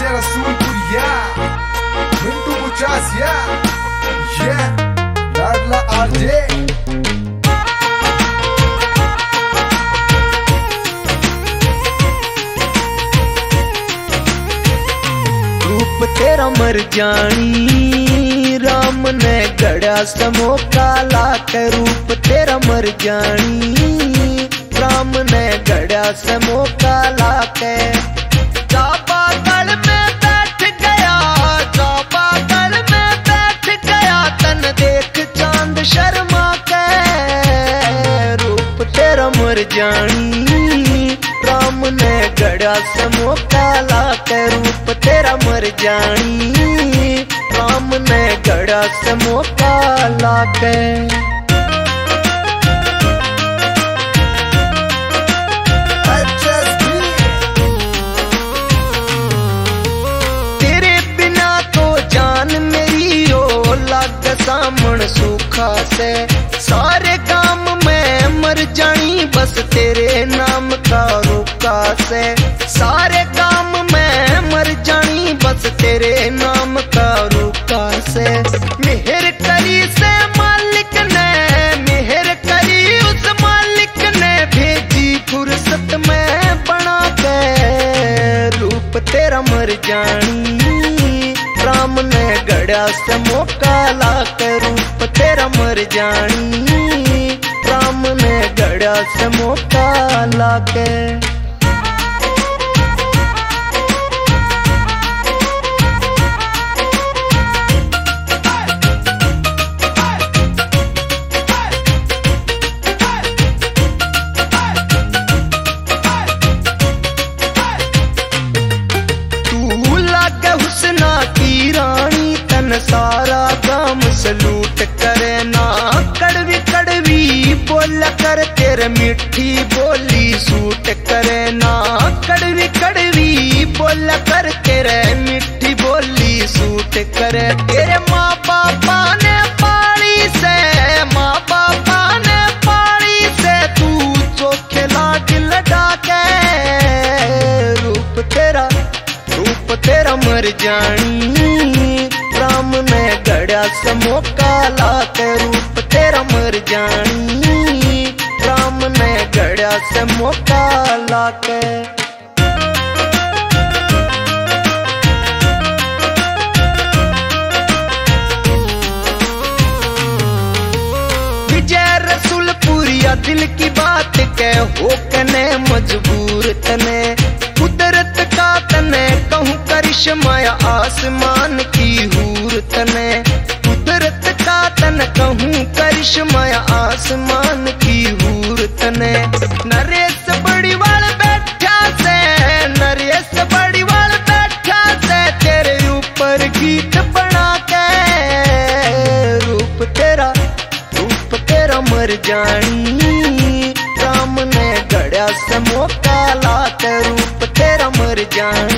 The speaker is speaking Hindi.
डीजे रसूलपुर या मिंटू 50 या लाडला आरजे। रूप तेरा मर जानी राम ने गड़ा समो काला के। रूप तेरा मर जानी राम ने गड़ा समो काला के। चापा गल में बैठ गया, चापा गल में बैठ गया, तन देख चांद शर्मा के। रूप तेरा मर जानी राम ने गड़ा समो काला के। रूप तेरा मर जानी राम ने गड़ा समो काला के। तेरे बिना तो जान मेरी ओ लग सामन सूखा से। सारे काम में मर जानी बस तेरे नाम का रुका से। सारे काम में मर जानी बस तेरे नाम का रुका से। मेहर करी से मालिक ने, मेहर करी उस मालिक ने, भेजी फुर्सत में बना के। रूप तेरा मर जानी राम ने गड़ा समो काला के। रूप तेरा मर जानी राम ने गड़ा समो काला के। सारा काम सलूट करे ना, कड़वी कड़वी बोल कर तेरे मिठी बोली सूट करे ना। कड़वी कड़वी बोल कर तेरे मिठी बोली सूट करे। तेरे माँ बापा ने पाली से, माँ बापा ने पाली से, तू चोखे लाड लड़ा के। रूप तेरा मर जानी राम ने गड़ा समो काला के। रूप तेरा मर जानी राम ने गड़ा समो काला के। विजय रसूलपुरिया दिल की बात के हो कने मजबूर तने। कुदरत का तने कहूँ करिश्मा आसमान की हूर तने। कुदरत का तन कहूँ करिश्मा आसमान की हूर तने। नरेश बड़ी वाल बैठा से, नरेश बड़ी वाल बैठा से, तेरे ऊपर गीत बना के। रूप तेरा मर जानी राम ने गड़ा समो काला के। रूप तेरा मर जानी